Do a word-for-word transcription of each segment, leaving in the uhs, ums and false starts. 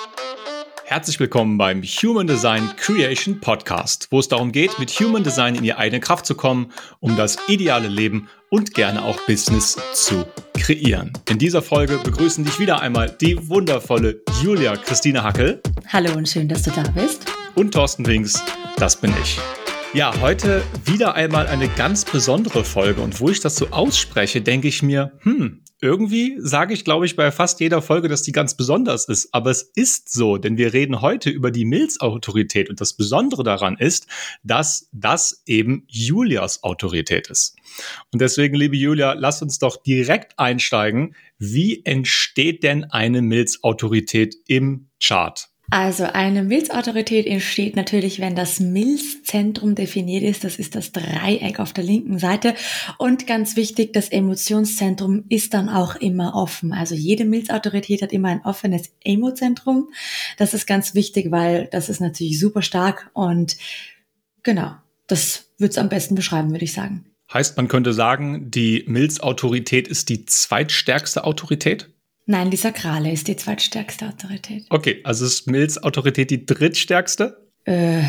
Herzlich willkommen beim Human Design Creation Podcast, wo es darum geht, mit Human Design in die eigene Kraft zu kommen, um das ideale Leben und gerne auch Business zu kreieren. In dieser Folge begrüßen dich wieder einmal die wundervolle Julia Christine Hackel. Hallo und schön, dass du da bist. Und Thorsten Winks, das bin ich. Ja, heute wieder einmal eine ganz besondere Folge und wo ich das so ausspreche, denke ich mir, hm, irgendwie sage ich, glaube ich, bei fast jeder Folge, dass die ganz besonders ist. Aber es ist so, denn wir reden heute über die Milz-Autorität. Und das Besondere daran ist, dass das eben Julias Autorität ist. Und deswegen, liebe Julia, lass uns doch direkt einsteigen. Wie entsteht denn eine Milz-Autorität im Chart? Also eine Milz-Autorität entsteht natürlich, wenn das Milz-Zentrum definiert ist. Das ist das Dreieck auf der linken Seite. Und ganz wichtig, das Emotionszentrum ist dann auch immer offen. Also jede Milz-Autorität hat immer ein offenes Emo-Zentrum. Das ist ganz wichtig, weil das ist natürlich super stark. Und genau, das würde es am besten beschreiben, würde ich sagen. Heißt, man könnte sagen, die Milz-Autorität ist die zweitstärkste Autorität? Nein, die Sakrale ist die zweitstärkste Autorität. Okay, also ist Milz-Autorität die drittstärkste? Äh,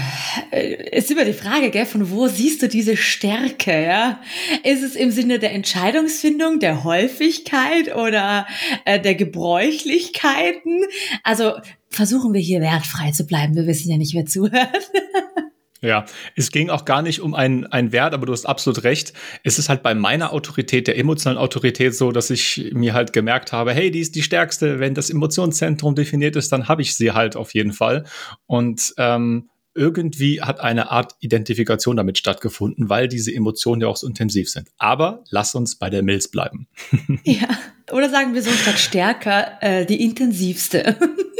ist immer die Frage, gell, von wo siehst du diese Stärke, ja? Ist es im Sinne der Entscheidungsfindung, der Häufigkeit oder äh, der Gebräuchlichkeiten? Also versuchen wir hier wertfrei zu bleiben. Wir wissen ja nicht, wer zuhört. Ja, es ging auch gar nicht um einen, einen Wert, aber du hast absolut recht. Es ist halt bei meiner Autorität, der emotionalen Autorität so, dass ich mir halt gemerkt habe, hey, die ist die stärkste. Wenn das Emotionszentrum definiert ist, dann habe ich sie halt auf jeden Fall. Und ähm, irgendwie hat eine Art Identifikation damit stattgefunden, weil diese Emotionen ja auch so intensiv sind. Aber lass uns bei der Milz bleiben. Ja, oder sagen wir so statt stärker, äh, die intensivste.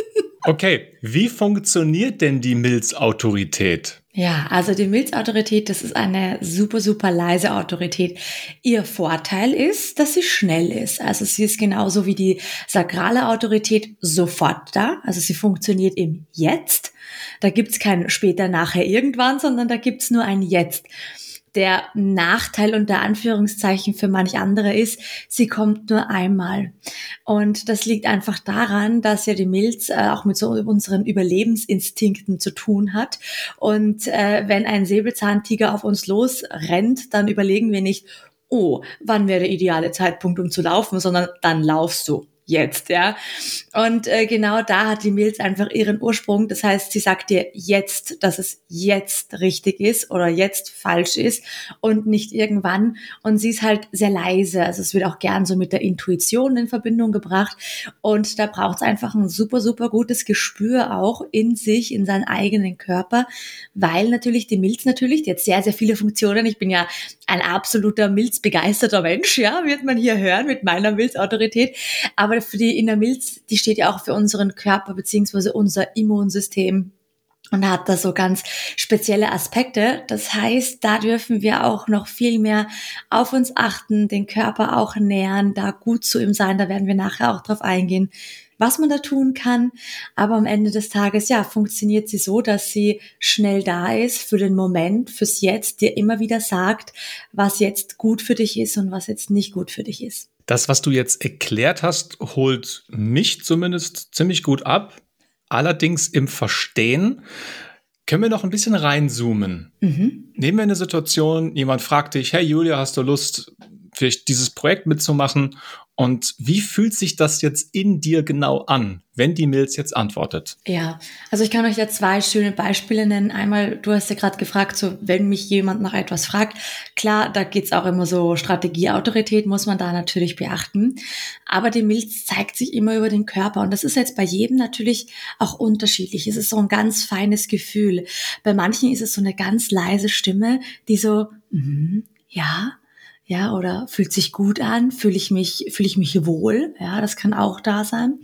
Okay, wie funktioniert denn die Milz-Autorität? Ja, also die Milz-Autorität, das ist eine super, super leise Autorität. Ihr Vorteil ist, dass sie schnell ist. Also sie ist genauso wie die sakrale Autorität sofort da. Also sie funktioniert im Jetzt. Da gibt's kein später, nachher, irgendwann, sondern da gibt's nur ein Jetzt. Der Nachteil unter Anführungszeichen für manch andere ist, sie kommt nur einmal. Und das liegt einfach daran, dass ja die Milz äh, auch mit so unseren Überlebensinstinkten zu tun hat. Und äh, wenn ein Säbelzahntiger auf uns losrennt, dann überlegen wir nicht, oh, wann wäre der ideale Zeitpunkt, um zu laufen, sondern dann laufst du. Jetzt, ja. Und äh, genau da hat die Milz einfach ihren Ursprung. Das heißt, sie sagt dir jetzt, dass es jetzt richtig ist oder jetzt falsch ist und nicht irgendwann. Und sie ist halt sehr leise. Also es wird auch gern so mit der Intuition in Verbindung gebracht. Und da braucht es einfach ein super, super gutes Gespür auch in sich, in seinen eigenen Körper, weil natürlich die Milz natürlich, die hat sehr, sehr viele Funktionen. Ich bin ja ein absoluter Milz-begeisterter Mensch, ja, wird man hier hören mit meiner Milz-Autorität. Aber für die in der Milz, die steht ja auch für unseren Körper beziehungsweise unser Immunsystem und hat da so ganz spezielle Aspekte. Das heißt, da dürfen wir auch noch viel mehr auf uns achten, den Körper auch nähern, da gut zu ihm sein. Da werden wir nachher auch drauf eingehen, was man da tun kann. Aber am Ende des Tages, ja, funktioniert sie so, dass sie schnell da ist für den Moment, fürs Jetzt, dir immer wieder sagt, was jetzt gut für dich ist und was jetzt nicht gut für dich ist. Das, was du jetzt erklärt hast, holt mich zumindest ziemlich gut ab. Allerdings im Verstehen können wir noch ein bisschen reinzoomen. Mhm. Nehmen wir eine Situation, jemand fragt dich, hey Julia, hast du Lust, vielleicht dieses Projekt mitzumachen? Und wie fühlt sich das jetzt in dir genau an, wenn die Milz jetzt antwortet? Ja, also ich kann euch ja zwei schöne Beispiele nennen. Einmal, du hast ja gerade gefragt, so wenn mich jemand nach etwas fragt. Klar, da geht's auch immer so Strategie, Autorität muss man da natürlich beachten. Aber die Milz zeigt sich immer über den Körper. Und das ist jetzt bei jedem natürlich auch unterschiedlich. Es ist so ein ganz feines Gefühl. Bei manchen ist es so eine ganz leise Stimme, die so, mm, ja, ja, oder fühlt sich gut an, fühle ich mich, fühle ich mich wohl, ja, das kann auch da sein.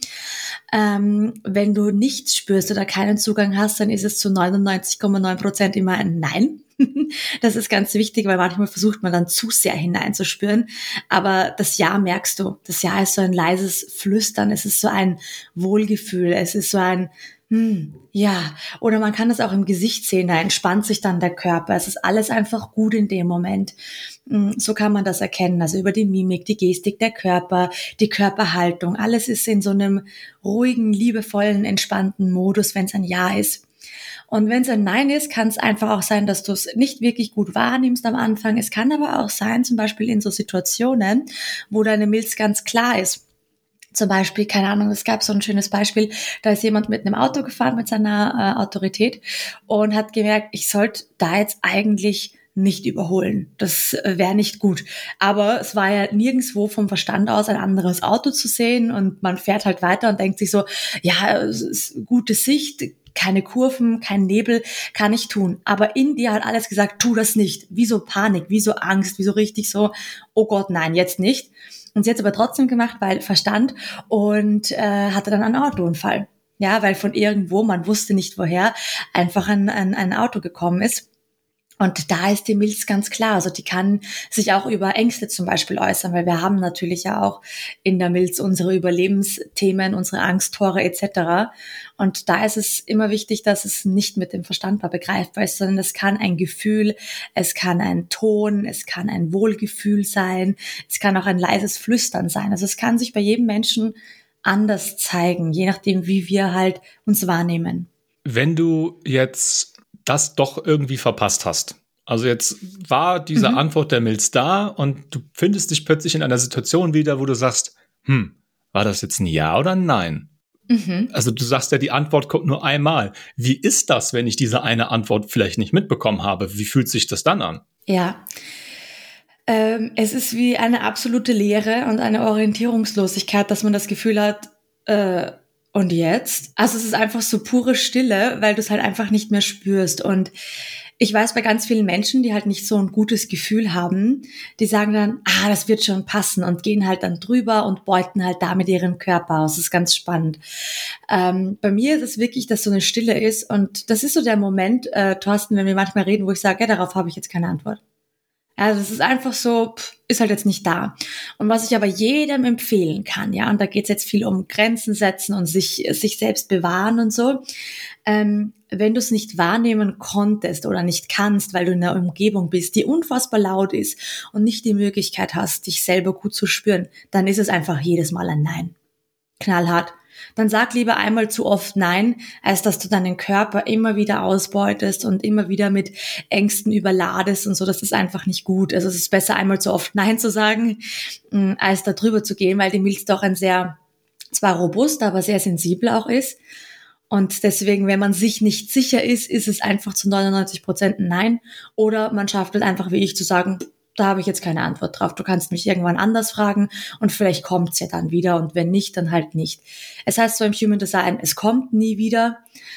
Ähm, wenn du nichts spürst oder keinen Zugang hast, dann ist es zu neunundneunzig Komma neun Prozent immer ein Nein. Das ist ganz wichtig, weil manchmal versucht man dann zu sehr hineinzuspüren. Aber das Ja merkst du. Das Ja ist so ein leises Flüstern. Es ist so ein Wohlgefühl. Es ist so ein, Hm, ja, oder man kann es auch im Gesicht sehen, da entspannt sich dann der Körper. Es ist alles einfach gut in dem Moment. Hm, so kann man das erkennen, also über die Mimik, die Gestik, der Körper, die Körperhaltung. Alles ist in so einem ruhigen, liebevollen, entspannten Modus, wenn es ein Ja ist. Und wenn es ein Nein ist, kann es einfach auch sein, dass du es nicht wirklich gut wahrnimmst am Anfang. Es kann aber auch sein, zum Beispiel in so Situationen, wo deine Milz ganz klar ist. Zum Beispiel, keine Ahnung, es gab so ein schönes Beispiel, da ist jemand mit einem Auto gefahren, mit seiner äh, Autorität und hat gemerkt, ich sollte da jetzt eigentlich nicht überholen. Das äh, wäre nicht gut. Aber es war ja nirgendwo vom Verstand aus ein anderes Auto zu sehen und man fährt halt weiter und denkt sich so, ja, es ist gute Sicht, keine Kurven, kein Nebel, kann ich tun. Aber in dir hat alles gesagt, tu das nicht. Wie so Panik, wie so Angst, wie so richtig so, oh Gott, nein, jetzt nicht. Und sie hat es aber trotzdem gemacht, weil Verstand und äh, hatte dann einen Autounfall. Ja, weil von irgendwo, man wusste nicht woher, einfach ein, ein, ein Auto gekommen ist. Und da ist die Milz ganz klar. Also die kann sich auch über Ängste zum Beispiel äußern, weil wir haben natürlich ja auch in der Milz unsere Überlebensthemen, unsere Angsttore et cetera. Und da ist es immer wichtig, dass es nicht mit dem Verstand begreifbar ist, sondern es kann ein Gefühl, es kann ein Ton, es kann ein Wohlgefühl sein, es kann auch ein leises Flüstern sein. Also es kann sich bei jedem Menschen anders zeigen, je nachdem, wie wir halt uns wahrnehmen. Wenn du jetzt das doch irgendwie verpasst hast. Also jetzt war diese mhm. Antwort der Milz da und du findest dich plötzlich in einer Situation wieder, wo du sagst, hm, war das jetzt ein Ja oder ein Nein? Mhm. Also du sagst ja, die Antwort kommt nur einmal. Wie ist das, wenn ich diese eine Antwort vielleicht nicht mitbekommen habe? Wie fühlt sich das dann an? Ja, ähm, es ist wie eine absolute Leere und eine Orientierungslosigkeit, dass man das Gefühl hat, äh, und jetzt? Also es ist einfach so pure Stille, weil du es halt einfach nicht mehr spürst. Und ich weiß bei ganz vielen Menschen, die halt nicht so ein gutes Gefühl haben, die sagen dann, ah, das wird schon passen und gehen halt dann drüber und beuten halt damit ihren Körper aus. Das ist ganz spannend. Ähm, bei mir ist es wirklich, dass so eine Stille ist und das ist so der Moment, äh, Thorsten, wenn wir manchmal reden, wo ich sage, ja, darauf habe ich jetzt keine Antwort. Also es ist einfach so, pff, ist halt jetzt nicht da. Und was ich aber jedem empfehlen kann, ja, und da geht es jetzt viel um Grenzen setzen und sich sich selbst bewahren und so, ähm, wenn du es nicht wahrnehmen konntest oder nicht kannst, weil du in einer Umgebung bist, die unfassbar laut ist und nicht die Möglichkeit hast, dich selber gut zu spüren, dann ist es einfach jedes Mal ein Nein. Knallhart. Dann sag lieber einmal zu oft Nein, als dass du deinen Körper immer wieder ausbeutest und immer wieder mit Ängsten überladest und so. Das ist einfach nicht gut. Also es ist besser, einmal zu oft Nein zu sagen, als da drüber zu gehen, weil die Milz doch ein sehr, zwar robust, aber sehr sensibel auch ist. Und deswegen, wenn man sich nicht sicher ist, ist es einfach zu neunundneunzig Prozent Nein. Oder man schafft es einfach, wie ich, zu sagen, da habe ich jetzt keine Antwort drauf. Du kannst mich irgendwann anders fragen und vielleicht kommt's ja dann wieder und wenn nicht, dann halt nicht. Es heißt so im Human Design, es kommt nie wieder,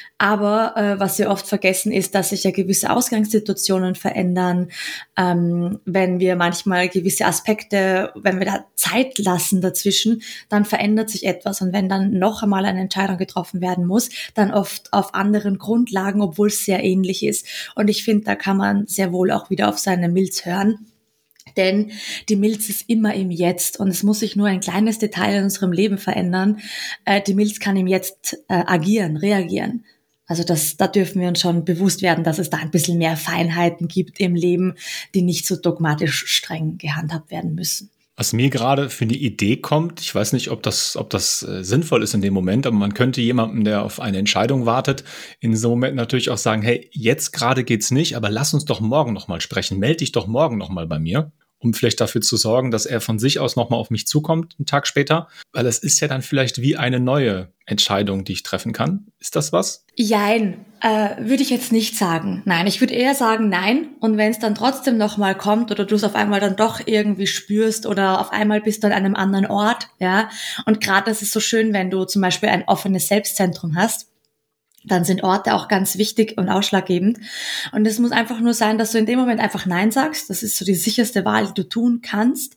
aber äh, was wir oft vergessen ist, dass sich ja gewisse Ausgangssituationen verändern, ähm, wenn wir manchmal gewisse Aspekte, wenn wir da Zeit lassen dazwischen, dann verändert sich etwas und wenn dann noch einmal eine Entscheidung getroffen werden muss, dann oft auf anderen Grundlagen, obwohl es sehr ähnlich ist. Und ich finde, da kann man sehr wohl auch wieder auf seine Milz hören. Denn die Milz ist immer im Jetzt und es muss sich nur ein kleines Detail in unserem Leben verändern. Äh, die Milz kann im Jetzt äh, agieren, reagieren. Also das, da dürfen wir uns schon bewusst werden, dass es da ein bisschen mehr Feinheiten gibt im Leben, die nicht so dogmatisch streng gehandhabt werden müssen. Was mir gerade für eine Idee kommt, ich weiß nicht, ob das, ob das äh, sinnvoll ist in dem Moment, aber man könnte jemandem, der auf eine Entscheidung wartet, in so einem Moment natürlich auch sagen, hey, jetzt gerade geht's nicht, aber lass uns doch morgen nochmal sprechen, melde dich doch morgen nochmal bei mir, um vielleicht dafür zu sorgen, dass er von sich aus nochmal auf mich zukommt, einen Tag später, weil es ist ja dann vielleicht wie eine neue Entscheidung, die ich treffen kann. Ist das was? Jein, äh, würde ich jetzt nicht sagen. Nein, ich würde eher sagen nein. Und wenn es dann trotzdem nochmal kommt oder du es auf einmal dann doch irgendwie spürst oder auf einmal bist du an einem anderen Ort, ja. Und gerade das ist so schön, wenn du zum Beispiel ein offenes Selbstzentrum hast, dann sind Orte auch ganz wichtig und ausschlaggebend. Und es muss einfach nur sein, dass du in dem Moment einfach Nein sagst. Das ist so die sicherste Wahl, die du tun kannst.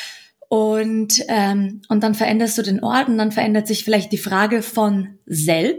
Und, ähm, und dann veränderst du den Ort und dann verändert sich vielleicht die Frage von selbst.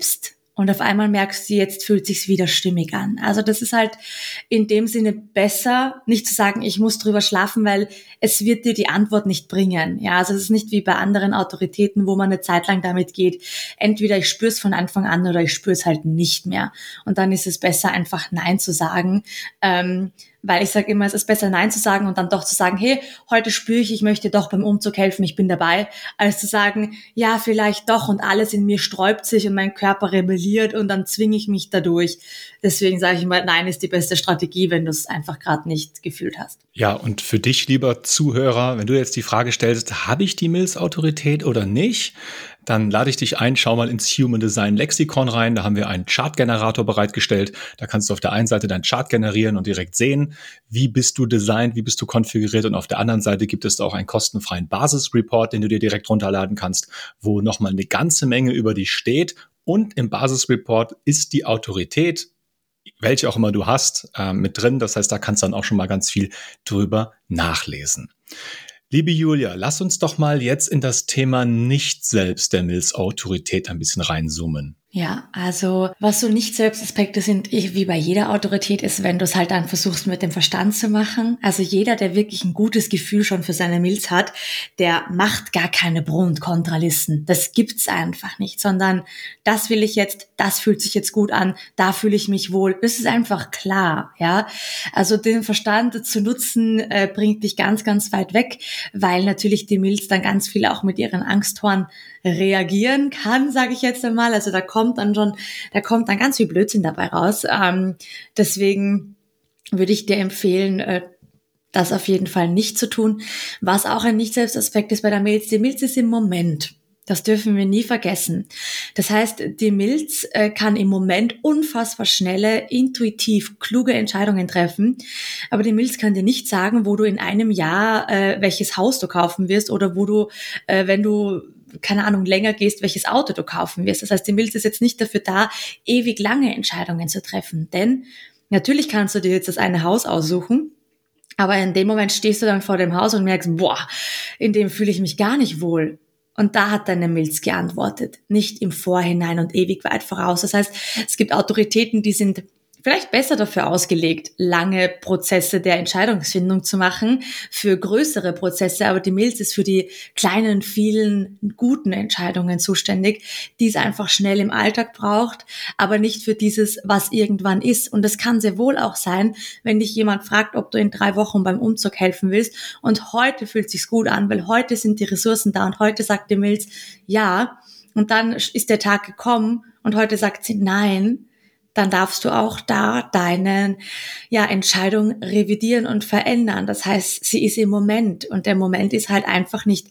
Und auf einmal merkst du, jetzt fühlt sich's wieder stimmig an. Also das ist halt in dem Sinne besser, nicht zu sagen, ich muss drüber schlafen, weil es wird dir die Antwort nicht bringen. Ja, also es ist nicht wie bei anderen Autoritäten, wo man eine Zeit lang damit geht, entweder ich spüre es von Anfang an oder ich spüre es halt nicht mehr. Und dann ist es besser, einfach Nein zu sagen. Ähm, weil ich sage immer, es ist besser Nein zu sagen und dann doch zu sagen, hey, heute spüre ich, ich möchte doch beim Umzug helfen, ich bin dabei, als zu sagen, ja, vielleicht doch und alles in mir sträubt sich und mein Körper rebelliert und dann zwinge ich mich dadurch. Deswegen sage ich immer, Nein ist die beste Strategie, wenn du es einfach gerade nicht gefühlt hast. Ja, und für dich, lieber Zuhörer, wenn du jetzt die Frage stellst, habe ich die Milz-Autorität oder nicht, dann lade ich dich ein, schau mal ins Human Design Lexikon rein. Da haben wir einen Chartgenerator bereitgestellt. Da kannst du auf der einen Seite deinen Chart generieren und direkt sehen, wie bist du designt, wie bist du konfiguriert. Und auf der anderen Seite gibt es auch einen kostenfreien Basisreport, den du dir direkt runterladen kannst, wo nochmal eine ganze Menge über dich steht. Und im Basisreport ist die Autorität, welche auch immer du hast, äh, mit drin. Das heißt, da kannst du dann auch schon mal ganz viel drüber nachlesen. Liebe Julia, lass uns doch mal jetzt in das Thema Nicht-Selbst der Milz-Autorität ein bisschen reinzoomen. Ja, also was so Nicht-Selbstaspekte sind, wie bei jeder Autorität, ist, wenn du es halt dann versuchst mit dem Verstand zu machen. Also jeder, der wirklich ein gutes Gefühl schon für seine Milz hat, der macht gar keine Pro- und Kontralisten. Das gibt's einfach nicht, sondern das will ich jetzt, das fühlt sich jetzt gut an, da fühle ich mich wohl. Das ist einfach klar, ja. Also den Verstand zu nutzen, äh, bringt dich ganz, ganz weit weg, weil natürlich die Milz dann ganz viel auch mit ihren Angsttoren reagieren kann, sage ich jetzt einmal. Also da kommt dann schon, da kommt dann ganz viel Blödsinn dabei raus. Ähm, deswegen würde ich dir empfehlen, äh, das auf jeden Fall nicht zu tun. Was auch ein Nicht-Selbst-Aspekt ist bei der Milz, die Milz ist im Moment. Das dürfen wir nie vergessen. Das heißt, die Milz äh, kann im Moment unfassbar schnelle, intuitiv, kluge Entscheidungen treffen. Aber die Milz kann dir nicht sagen, wo du in einem Jahr äh, welches Haus du kaufen wirst oder wo du, äh, wenn du keine Ahnung, länger gehst, welches Auto du kaufen wirst. Das heißt, die Milz ist jetzt nicht dafür da, ewig lange Entscheidungen zu treffen. Denn natürlich kannst du dir jetzt das eine Haus aussuchen, aber in dem Moment stehst du dann vor dem Haus und merkst, boah, in dem fühle ich mich gar nicht wohl. Und da hat deine Milz geantwortet, nicht im Vorhinein und ewig weit voraus. Das heißt, es gibt Autoritäten, die sind vielleicht besser dafür ausgelegt, lange Prozesse der Entscheidungsfindung zu machen, für größere Prozesse, aber die Milz ist für die kleinen, vielen guten Entscheidungen zuständig, die es einfach schnell im Alltag braucht, aber nicht für dieses, was irgendwann ist. Und es kann sehr wohl auch sein, wenn dich jemand fragt, ob du in drei Wochen beim Umzug helfen willst und heute fühlt es sich gut an, weil heute sind die Ressourcen da und heute sagt die Milz ja und dann ist der Tag gekommen und heute sagt sie nein, dann darfst du auch da deine ja, Entscheidung revidieren und verändern. Das heißt, sie ist im Moment und der Moment ist halt einfach nicht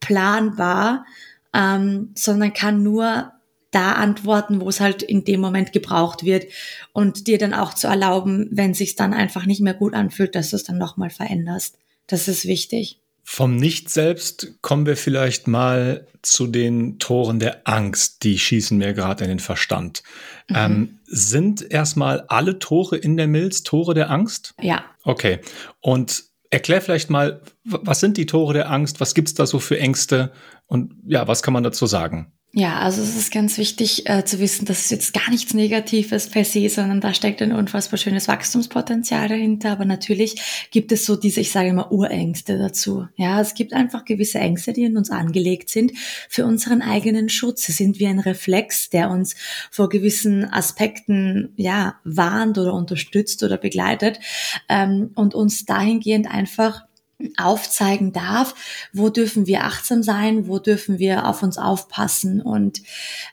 planbar, ähm, sondern kann nur da antworten, wo es halt in dem Moment gebraucht wird und dir dann auch zu erlauben, wenn es sich dann einfach nicht mehr gut anfühlt, dass du es dann nochmal veränderst. Das ist wichtig. Vom Nicht-Selbst kommen wir vielleicht mal zu den Toren der Angst. Die schießen mir gerade in den Verstand. Mhm. Ähm, sind erstmal alle Tore in der Milz Tore der Angst? Ja. Okay. Und erklär vielleicht mal, was sind die Tore der Angst? Was gibt's da so für Ängste? Und ja, was kann man dazu sagen? Ja, also es ist ganz wichtig äh, zu wissen, dass es jetzt gar nichts Negatives per se, sondern da steckt ein unfassbar schönes Wachstumspotenzial dahinter. Aber natürlich gibt es so diese, ich sage immer, Urängste dazu. Ja, es gibt einfach gewisse Ängste, die in uns angelegt sind für unseren eigenen Schutz. Sie sind wie ein Reflex, der uns vor gewissen Aspekten ja warnt oder unterstützt oder begleitet ähm, und uns dahingehend einfach aufzeigen darf, wo dürfen wir achtsam sein, wo dürfen wir auf uns aufpassen und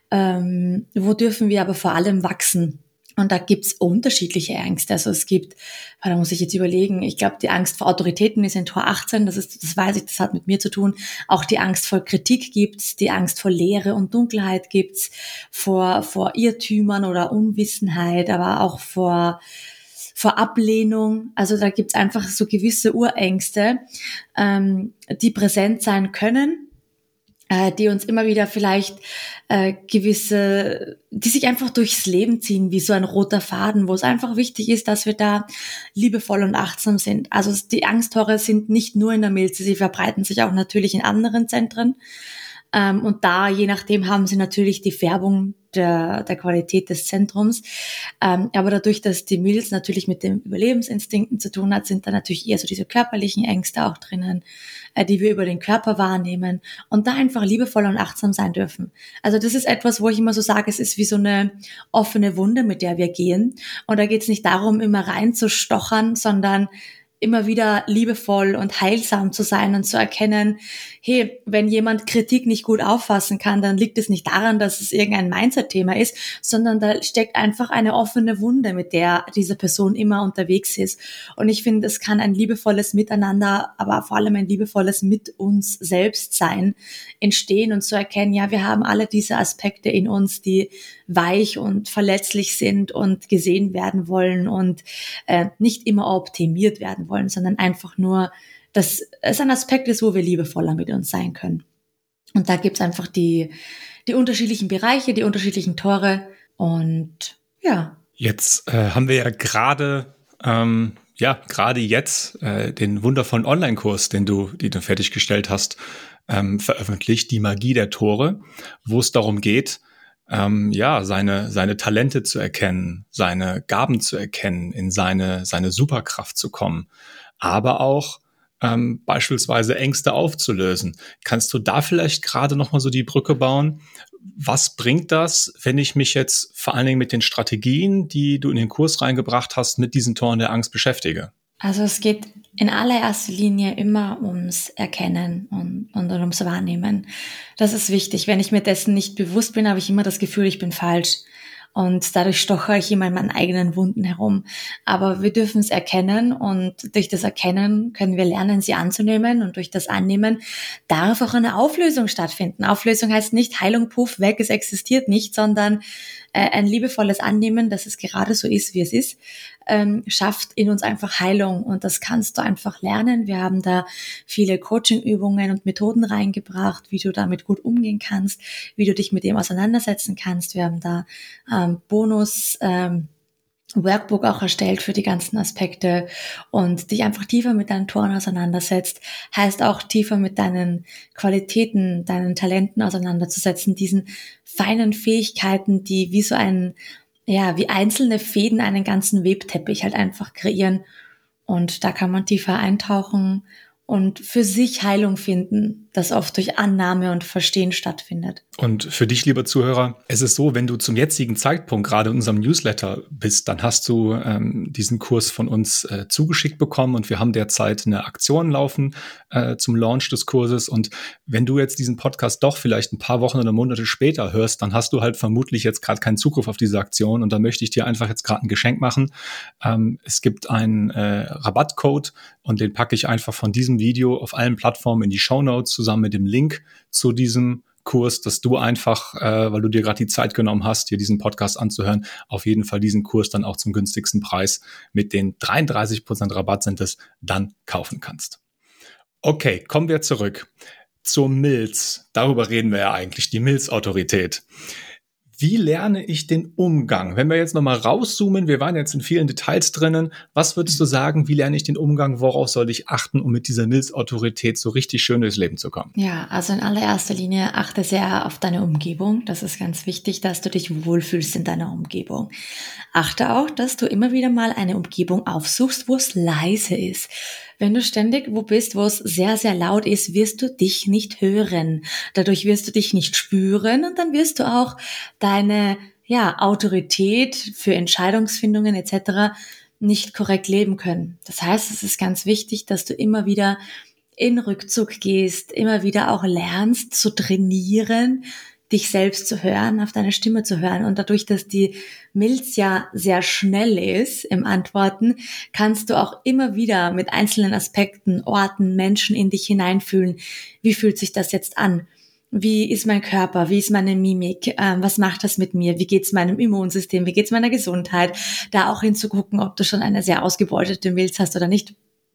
ähm, wo dürfen wir aber vor allem wachsen. Und da gibt's unterschiedliche Ängste. Also es gibt, da muss ich jetzt überlegen, ich glaube, die Angst vor Autoritäten ist in Tor achtzehn, das ist, das weiß ich, das hat mit mir zu tun. Auch die Angst vor Kritik gibt's, die Angst vor Leere und Dunkelheit gibt's, vor, vor Irrtümern oder Unwissenheit, aber auch vor vor Ablehnung. Also da gibt's einfach so gewisse Urängste, ähm, die präsent sein können, äh, die uns immer wieder vielleicht äh, gewisse, die sich einfach durchs Leben ziehen, wie so ein roter Faden, wo es einfach wichtig ist, dass wir da liebevoll und achtsam sind. Also die Angsttore sind nicht nur in der Milz, sie verbreiten sich auch natürlich in anderen Zentren. Ähm, und da, je nachdem, haben sie natürlich die Färbung der, der Qualität des Zentrums. Ähm, aber dadurch, dass die Milz natürlich mit den Überlebensinstinkten zu tun hat, sind da natürlich eher so diese körperlichen Ängste auch drinnen, äh, die wir über den Körper wahrnehmen und da einfach liebevoll und achtsam sein dürfen. Also das ist etwas, wo ich immer so sage, es ist wie so eine offene Wunde, mit der wir gehen. Und da geht es nicht darum, immer reinzustochern, sondern immer wieder liebevoll und heilsam zu sein und zu erkennen, hey, wenn jemand Kritik nicht gut auffassen kann, dann liegt es nicht daran, dass es irgendein Mindset-Thema ist, sondern da steckt einfach eine offene Wunde, mit der diese Person immer unterwegs ist. Und ich finde, es kann ein liebevolles Miteinander, aber vor allem ein liebevolles mit uns selbst sein, entstehen und zu erkennen, ja, wir haben alle diese Aspekte in uns, die weich und verletzlich sind und gesehen werden wollen und äh, nicht immer optimiert werden wollen, sondern einfach nur, dass es ein Aspekt ist, wo wir liebevoller mit uns sein können. Und da gibt's einfach die, die unterschiedlichen Bereiche, die unterschiedlichen Tore und ja. Jetzt äh, haben wir ja gerade, ähm, ja, gerade jetzt äh, den wundervollen Online-Kurs, den du, den du fertiggestellt hast, ähm, veröffentlicht, die Magie der Tore, wo es darum geht, ähm, ja, seine, seine Talente zu erkennen, seine Gaben zu erkennen, in seine, seine Superkraft zu kommen, aber auch ähm, beispielsweise Ängste aufzulösen. Kannst du da vielleicht gerade nochmal so die Brücke bauen? Was bringt das, wenn ich mich jetzt vor allen Dingen mit den Strategien, die du in den Kurs reingebracht hast, mit diesen Toren der Angst beschäftige? Also es geht in allererster Linie immer ums Erkennen und, und ums Wahrnehmen. Das ist wichtig. Wenn ich mir dessen nicht bewusst bin, habe ich immer das Gefühl, ich bin falsch. Und dadurch stochere ich immer in meinen eigenen Wunden herum. Aber wir dürfen es erkennen und durch das Erkennen können wir lernen, sie anzunehmen. Und durch das Annehmen darf auch eine Auflösung stattfinden. Auflösung heißt nicht Heilung, puff, weg, es existiert nicht, sondern äh, ein liebevolles Annehmen, dass es gerade so ist, wie es ist, ähm, schafft in uns einfach Heilung. Und das kannst du einfach lernen. Wir haben da viele Coaching-Übungen und Methoden reingebracht, wie du damit gut umgehen kannst, wie du dich mit dem auseinandersetzen kannst. Wir haben da ähm, Bonus, ähm, Workbook auch erstellt für die ganzen Aspekte und dich einfach tiefer mit deinen Toren auseinandersetzt, heißt auch tiefer mit deinen Qualitäten, deinen Talenten auseinanderzusetzen, diesen feinen Fähigkeiten, die wie so ein, ja, wie einzelne Fäden einen ganzen Webteppich halt einfach kreieren. Und da kann man tiefer eintauchen und für sich Heilung finden, das oft durch Annahme und Verstehen stattfindet. Und für dich, lieber Zuhörer, es ist so, wenn du zum jetzigen Zeitpunkt gerade in unserem Newsletter bist, dann hast du ähm, diesen Kurs von uns äh, zugeschickt bekommen und wir haben derzeit eine Aktion laufen äh, zum Launch des Kurses. Und wenn du jetzt diesen Podcast doch vielleicht ein paar Wochen oder Monate später hörst, dann hast du halt vermutlich jetzt gerade keinen Zugriff auf diese Aktion und da möchte ich dir einfach jetzt gerade ein Geschenk machen. Ähm, es gibt einen äh, Rabattcode und den packe ich einfach von diesem Video auf allen Plattformen in die Shownotes zusammen mit dem Link zu diesem Kurs, dass du einfach, äh, weil du dir gerade die Zeit genommen hast, dir diesen Podcast anzuhören, auf jeden Fall diesen Kurs dann auch zum günstigsten Preis mit den dreiunddreißig Prozent Rabatt sind es, dann kaufen kannst. Okay, kommen wir zurück zur Milz. Darüber reden wir ja eigentlich, die Milz-Autorität. Wie lerne ich den Umgang? Wenn wir jetzt nochmal rauszoomen, wir waren jetzt in vielen Details drinnen, was würdest du sagen, wie lerne ich den Umgang, worauf soll ich achten, um mit dieser Milz-Autorität so richtig schön durchs Leben zu kommen? Ja, also in allererster Linie achte sehr auf deine Umgebung. Das ist ganz wichtig, dass du dich wohlfühlst in deiner Umgebung. Achte auch, dass du immer wieder mal eine Umgebung aufsuchst, wo es leise ist. Wenn du ständig wo bist, wo es sehr, sehr laut ist, wirst du dich nicht hören. Dadurch wirst du dich nicht spüren und dann wirst du auch deine ja, Autorität für Entscheidungsfindungen et cetera nicht korrekt leben können. Das heißt, es ist ganz wichtig, dass du immer wieder in Rückzug gehst, immer wieder auch lernst zu trainieren, dich selbst zu hören, auf deine Stimme zu hören. Und dadurch, dass die Milz ja sehr schnell ist im Antworten, kannst du auch immer wieder mit einzelnen Aspekten, Orten, Menschen in dich hineinfühlen. Wie fühlt sich das jetzt an? Wie ist mein Körper? Wie ist meine Mimik? Ähm, was macht das mit mir? Wie geht's meinem Immunsystem? Wie geht's meiner Gesundheit? Da auch hinzugucken, ob du schon eine sehr ausgebeutete Milz hast oder nicht.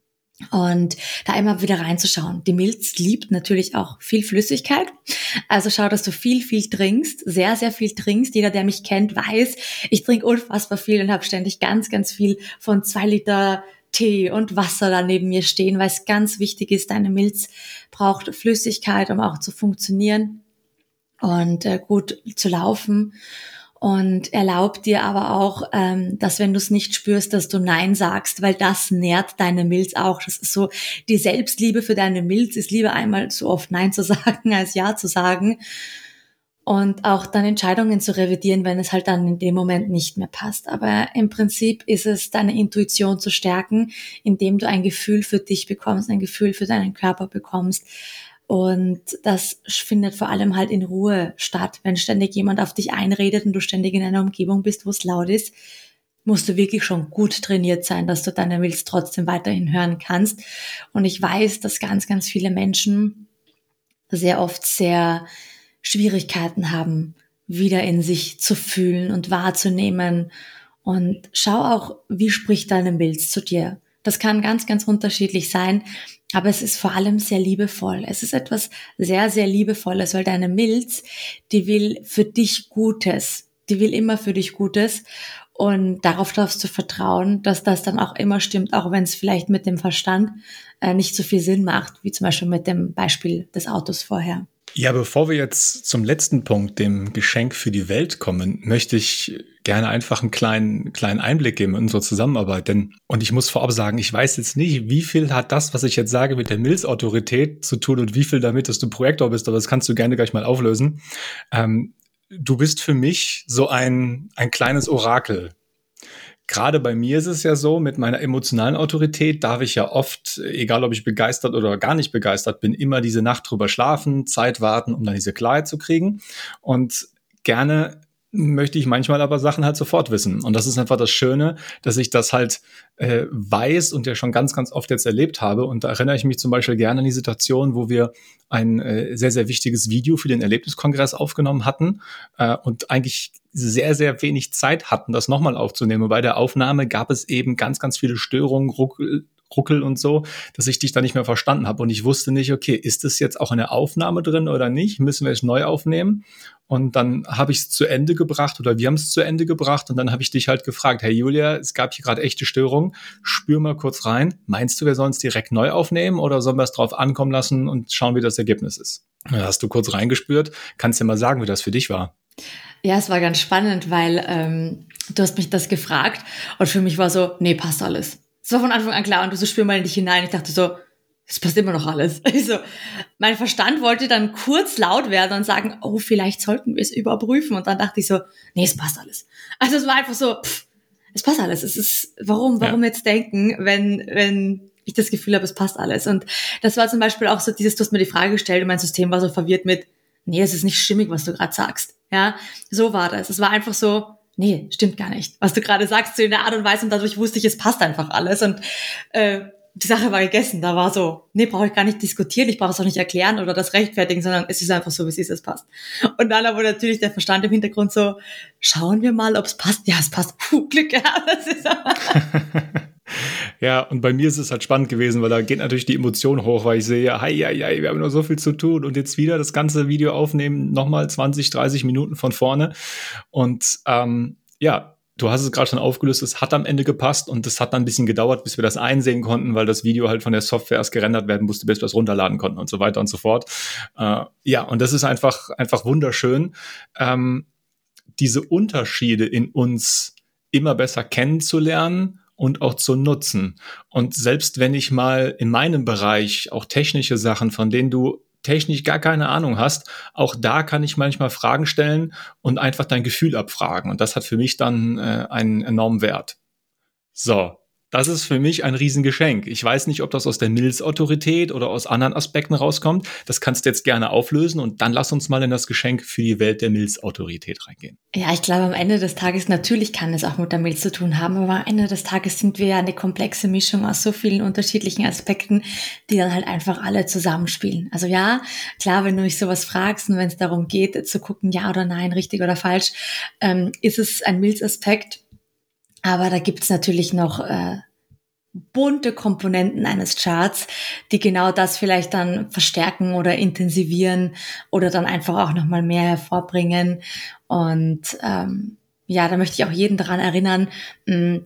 Und da immer wieder reinzuschauen. Die Milz liebt natürlich auch viel Flüssigkeit. Also schau, dass du viel, viel trinkst, sehr, sehr viel trinkst. Jeder, der mich kennt, weiß, ich trinke unfassbar viel und habe ständig ganz, ganz viel von zwei Liter Tee und Wasser da neben mir stehen, weil es ganz wichtig ist, deine Milz braucht Flüssigkeit, um auch zu funktionieren. und äh, gut zu laufen. Und erlaubt dir aber auch, ähm, dass wenn du es nicht spürst, dass du Nein sagst, weil das nährt deine Milz auch. Das ist so, die Selbstliebe für deine Milz ist lieber einmal so oft Nein zu sagen, als Ja zu sagen. Und auch dann Entscheidungen zu revidieren, wenn es halt dann in dem Moment nicht mehr passt. Aber im Prinzip ist es, deine Intuition zu stärken, indem du ein Gefühl für dich bekommst, ein Gefühl für deinen Körper bekommst. Und das findet vor allem halt in Ruhe statt. Wenn ständig jemand auf dich einredet und du ständig in einer Umgebung bist, wo es laut ist, musst du wirklich schon gut trainiert sein, dass du deine Milz trotzdem weiterhin hören kannst. Und ich weiß, dass ganz, ganz viele Menschen sehr oft sehr Schwierigkeiten haben, wieder in sich zu fühlen und wahrzunehmen. Und schau auch, wie spricht deine Milz zu dir. Das kann ganz, ganz unterschiedlich sein, aber es ist vor allem sehr liebevoll. Es ist etwas sehr, sehr Liebevolles, weil deine Milz, die will für dich Gutes. Die will immer für dich Gutes. Und darauf darfst du vertrauen, dass das dann auch immer stimmt, auch wenn es vielleicht mit dem Verstand äh, nicht so viel Sinn macht, wie zum Beispiel mit dem Beispiel des Autos vorher. Ja, bevor wir jetzt zum letzten Punkt, dem Geschenk für die Welt kommen, möchte ich gerne einfach einen kleinen, kleinen Einblick geben in unsere Zusammenarbeit. Denn, und ich muss vorab sagen, ich weiß jetzt nicht, wie viel hat das, was ich jetzt sage, mit der Milz-Autorität zu tun und wie viel damit, dass du Projektor bist, aber das kannst du gerne gleich mal auflösen. Ähm, du bist für mich so ein, ein kleines Orakel. Gerade bei mir ist es ja so, mit meiner emotionalen Autorität darf ich ja oft, egal ob ich begeistert oder gar nicht begeistert bin, immer diese Nacht drüber schlafen, Zeit warten, um dann diese Klarheit zu kriegen. Und gerne möchte ich manchmal aber Sachen halt sofort wissen. Und das ist einfach das Schöne, dass ich das halt äh, weiß und ja schon ganz, ganz oft jetzt erlebt habe. Und da erinnere ich mich zum Beispiel gerne an die Situation, wo wir ein äh, sehr, sehr wichtiges Video für den Erlebniskongress aufgenommen hatten äh, und eigentlich sehr, sehr wenig Zeit hatten, das nochmal aufzunehmen. Und bei der Aufnahme gab es eben ganz, ganz viele Störungen, Ruckel, Ruckel und so, dass ich dich da nicht mehr verstanden habe. Und ich wusste nicht, okay, ist das jetzt auch in der Aufnahme drin oder nicht? Müssen wir es neu aufnehmen? Und dann habe ich es zu Ende gebracht oder wir haben es zu Ende gebracht und dann habe ich dich halt gefragt, hey Julia, es gab hier gerade echte Störungen, spür mal kurz rein. Meinst du, wir sollen es direkt neu aufnehmen oder sollen wir es drauf ankommen lassen und schauen, wie das Ergebnis ist? Da hast du kurz reingespürt. Kannst du dir mal sagen, wie das für dich war? Ja, es war ganz spannend, weil ähm, du hast mich das gefragt und für mich war so, nee, passt alles. Es war von Anfang an klar und du so, spür mal in dich hinein. Ich dachte so, es passt immer noch alles. Also, mein Verstand wollte dann kurz laut werden und sagen, oh, vielleicht sollten wir es überprüfen. Und dann dachte ich so, nee, es passt alles. Also es war einfach so, pff, es passt alles. Es ist, warum, warum ja. jetzt denken, wenn, wenn ich das Gefühl habe, es passt alles. Und das war zum Beispiel auch so dieses, du hast mir die Frage gestellt und mein System war so verwirrt mit, nee, es ist nicht stimmig, was du gerade sagst. Ja, so war das. Es war einfach so, nee, stimmt gar nicht, was du gerade sagst, so in der Art und Weise. Und dadurch wusste ich, es passt einfach alles. Und äh, die Sache war gegessen. Da war so, nee, brauche ich gar nicht diskutieren, ich brauche es auch nicht erklären oder das rechtfertigen, sondern es ist einfach so, wie es ist, es passt. Und dann aber natürlich der Verstand im Hintergrund so, schauen wir mal, ob es passt. Ja, es passt. Puh, Glück gehabt. Das ist ja, und bei mir ist es halt spannend gewesen, weil da geht natürlich die Emotion hoch, weil ich sehe, hei, hei, hei, wir haben noch so viel zu tun und jetzt wieder das ganze Video aufnehmen, nochmal zwanzig, dreißig Minuten von vorne. Und ähm, ja, du hast es gerade schon aufgelöst, es hat am Ende gepasst und es hat dann ein bisschen gedauert, bis wir das einsehen konnten, weil das Video halt von der Software erst gerendert werden musste, bis wir es runterladen konnten und so weiter und so fort. Äh, ja, und das ist einfach, einfach wunderschön, ähm, diese Unterschiede in uns immer besser kennenzulernen und auch zu nutzen. Und selbst wenn ich mal in meinem Bereich auch technische Sachen, von denen du technisch gar keine Ahnung hast, auch da kann ich manchmal Fragen stellen und einfach dein Gefühl abfragen. Und das hat für mich dann äh, einen enormen Wert. So, das ist für mich ein Riesengeschenk. Ich weiß nicht, ob das aus der Milz-Autorität oder aus anderen Aspekten rauskommt. Das kannst du jetzt gerne auflösen und dann lass uns mal in das Geschenk für die Welt der Milz-Autorität reingehen. Ja, ich glaube, am Ende des Tages, natürlich kann es auch mit der Milz zu tun haben, aber am Ende des Tages sind wir ja eine komplexe Mischung aus so vielen unterschiedlichen Aspekten, die dann halt einfach alle zusammenspielen. Also ja, klar, wenn du mich sowas fragst und wenn es darum geht, zu gucken, ja oder nein, richtig oder falsch, ähm, ist es ein Milz-Aspekt. Aber da gibt's natürlich noch äh, bunte Komponenten eines Charts, die genau das vielleicht dann verstärken oder intensivieren oder dann einfach auch nochmal mehr hervorbringen. Und ähm, ja, da möchte ich auch jeden daran erinnern, mh,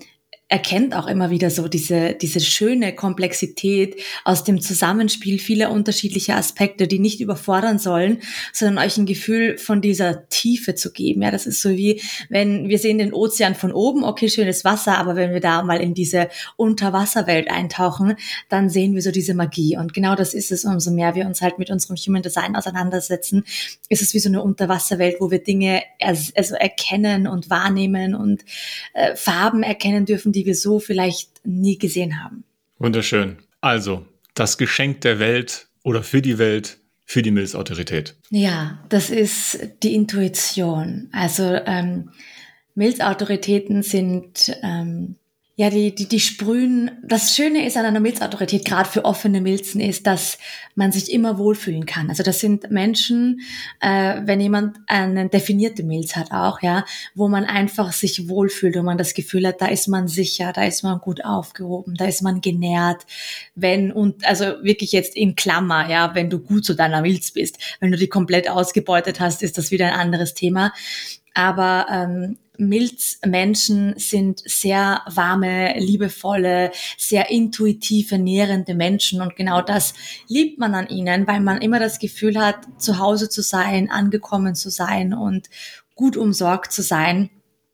erkennt auch immer wieder so diese, diese schöne Komplexität aus dem Zusammenspiel vieler unterschiedlicher Aspekte, die nicht überfordern sollen, sondern euch ein Gefühl von dieser Tiefe zu geben. Ja, das ist so wie, wenn wir sehen den Ozean von oben, okay, schönes Wasser, aber wenn wir da mal in diese Unterwasserwelt eintauchen, dann sehen wir so diese Magie. Und genau das ist es, umso mehr wir uns halt mit unserem Human Design auseinandersetzen, ist es wie so eine Unterwasserwelt, wo wir Dinge er- also erkennen und wahrnehmen und äh, Farben erkennen dürfen, die wir so vielleicht nie gesehen haben. Wunderschön. Also, das Geschenk der Welt oder für die Welt, für die Milzautorität. Ja, das ist die Intuition. Also ähm, Milzautoritäten sind ähm, ja die die die sprühen. Das Schöne ist an einer Milzautorität, gerade für offene Milzen, ist, dass man sich immer wohlfühlen kann. Also das sind Menschen, äh, wenn jemand eine definierte Milz hat auch, ja, wo man einfach sich wohlfühlt, wo man das Gefühl hat, da ist man sicher, da ist man gut aufgehoben, da ist man genährt. Wenn und also wirklich jetzt in Klammer, ja, wenn du gut zu deiner Milz bist, wenn du die komplett ausgebeutet hast, ist das wieder ein anderes Thema. Aber ähm, Milzmenschen sind sehr warme, liebevolle, sehr intuitive, nährende Menschen und genau das liebt man an ihnen, weil man immer das Gefühl hat, zu Hause zu sein, angekommen zu sein und gut umsorgt zu sein.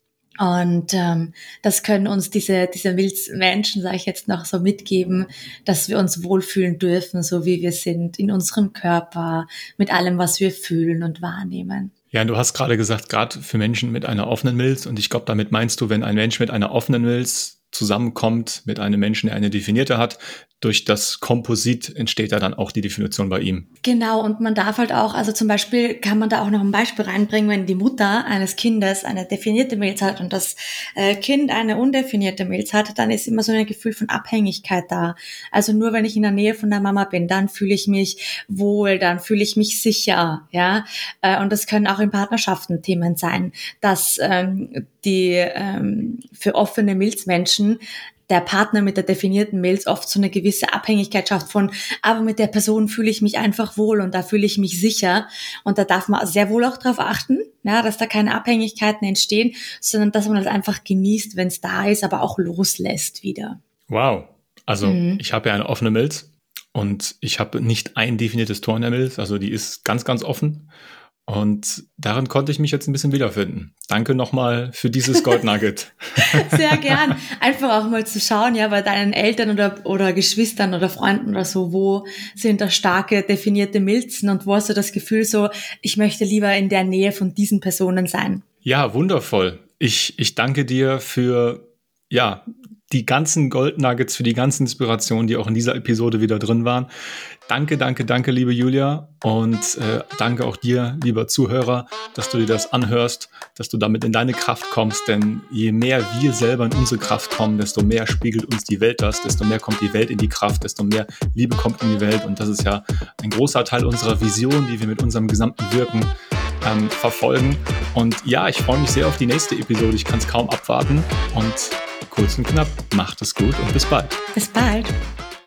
Und ähm, das können uns diese diese Milzmenschen, sage ich jetzt noch so, mitgeben, dass wir uns wohlfühlen dürfen, so wie wir sind, in unserem Körper, mit allem, was wir fühlen und wahrnehmen. Ja, du hast gerade gesagt, gerade für Menschen mit einer offenen Milz, und ich glaube, damit meinst du, wenn ein Mensch mit einer offenen Milz zusammenkommt mit einem Menschen, der eine definierte hat, durch das Komposit entsteht ja dann auch die Definition bei ihm. Genau, und man darf halt auch, also zum Beispiel kann man da auch noch ein Beispiel reinbringen, wenn die Mutter eines Kindes eine definierte Milz hat und das äh, Kind eine undefinierte Milz hat, dann ist immer so ein Gefühl von Abhängigkeit da. Also nur wenn ich in der Nähe von der Mama bin, dann fühle ich mich wohl, dann fühle ich mich sicher, ja. Äh, und das können auch in Partnerschaften Themen sein, dass ähm, die ähm, für offene Milzmenschen der Partner mit der definierten Milz oft so eine gewisse Abhängigkeit schafft von, aber mit der Person fühle ich mich einfach wohl und da fühle ich mich sicher. Und da darf man sehr wohl auch darauf achten, ja, dass da keine Abhängigkeiten entstehen, sondern dass man das einfach genießt, wenn es da ist, aber auch loslässt wieder. Wow. Also Mhm. ich habe ja eine offene Milz und ich habe nicht ein definiertes Tor in der Milz, also die ist ganz, ganz offen. Und darin konnte ich mich jetzt ein bisschen wiederfinden. Danke nochmal für dieses Gold Nugget. Sehr gern. Einfach auch mal zu schauen, ja, bei deinen Eltern oder, oder Geschwistern oder Freunden oder so, wo sind da starke, definierte Milzen und wo hast du das Gefühl so, ich möchte lieber in der Nähe von diesen Personen sein? Ja, wundervoll. Ich, ich danke dir für, ja, die ganzen Gold Nuggets, für die ganzen Inspirationen, die auch in dieser Episode wieder drin waren. Danke, danke, danke, liebe Julia. Und äh, danke auch dir, lieber Zuhörer, dass du dir das anhörst, dass du damit in deine Kraft kommst. Denn je mehr wir selber in unsere Kraft kommen, desto mehr spiegelt uns die Welt das, desto mehr kommt die Welt in die Kraft, desto mehr Liebe kommt in die Welt. Und das ist ja ein großer Teil unserer Vision, die wir mit unserem gesamten Wirken ähm, verfolgen. Und ja, ich freue mich sehr auf die nächste Episode. Ich kann es kaum abwarten. Und kurz und knapp, macht es gut und bis bald. Bis bald.